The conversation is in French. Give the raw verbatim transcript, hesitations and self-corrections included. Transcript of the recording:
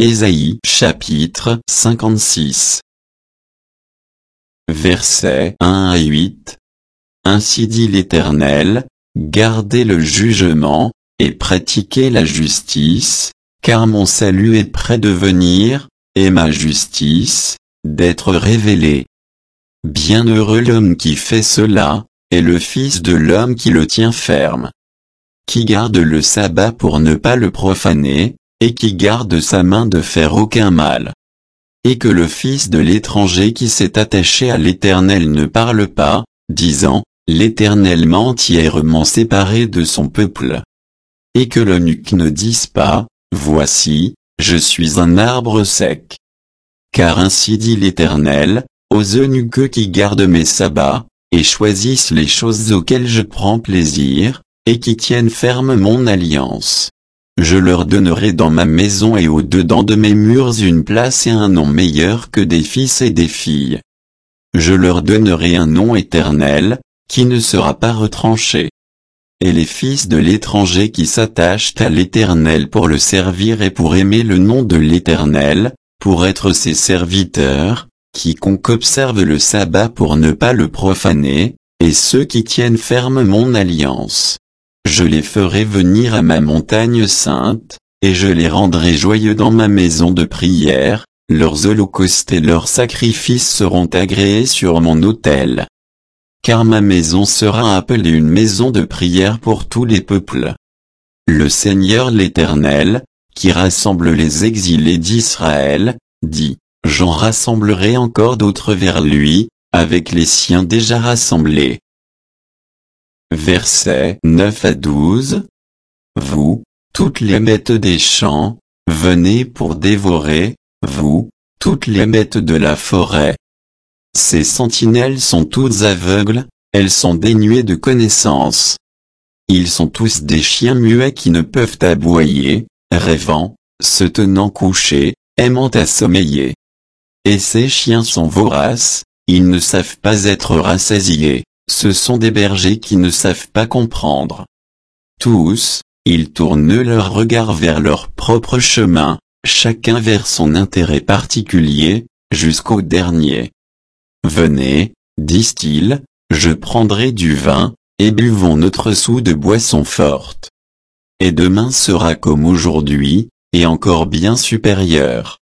Ésaïe chapitre cinquante-six. Versets un à huit. Ainsi dit l'Éternel, gardez le jugement, et pratiquez la justice, car mon salut est près de venir, et ma justice, d'être révélée. Bienheureux l'homme qui fait cela, et le Fils de l'homme qui le tient ferme. Qui garde le sabbat pour ne pas le profaner, et qui garde sa main de faire aucun mal. Et que le fils de l'étranger qui s'est attaché à l'Éternel ne parle pas, disant, l'Éternel m'a entièrement séparé de son peuple. Et que l'eunuque ne dise pas, voici, je suis un arbre sec. Car ainsi dit l'Éternel, aux eunuques qui gardent mes sabbats, et choisissent les choses auxquelles je prends plaisir, et qui tiennent ferme mon alliance. Je leur donnerai dans ma maison et au-dedans de mes murs une place et un nom meilleur que des fils et des filles. Je leur donnerai un nom éternel, qui ne sera pas retranché. Et les fils de l'étranger qui s'attachent à l'Éternel pour le servir et pour aimer le nom de l'Éternel, pour être ses serviteurs, quiconque observe le sabbat pour ne pas le profaner, et ceux qui tiennent ferme mon alliance. Je les ferai venir à ma montagne sainte, et je les rendrai joyeux dans ma maison de prière, leurs holocaustes et leurs sacrifices seront agréés sur mon autel. Car ma maison sera appelée une maison de prière pour tous les peuples. Le Seigneur l'Éternel, qui rassemble les exilés d'Israël, dit, j'en rassemblerai encore d'autres vers lui, avec les siens déjà rassemblés. Versets neuf à douze. Vous, toutes les bêtes des champs, venez pour dévorer, vous, toutes les bêtes de la forêt. Ces sentinelles sont toutes aveugles, elles sont dénuées de connaissance. Ils sont tous des chiens muets qui ne peuvent aboyer, rêvant, se tenant couchés, aimant à sommeiller. Et ces chiens sont voraces, ils ne savent pas être rassasiés. Ce sont des bergers qui ne savent pas comprendre. Tous, ils tournent leur regard vers leur propre chemin, chacun vers son intérêt particulier, jusqu'au dernier. Venez, disent-ils, je prendrai du vin, et buvons notre soûl de boisson forte. Et demain sera comme aujourd'hui, et encore bien supérieur.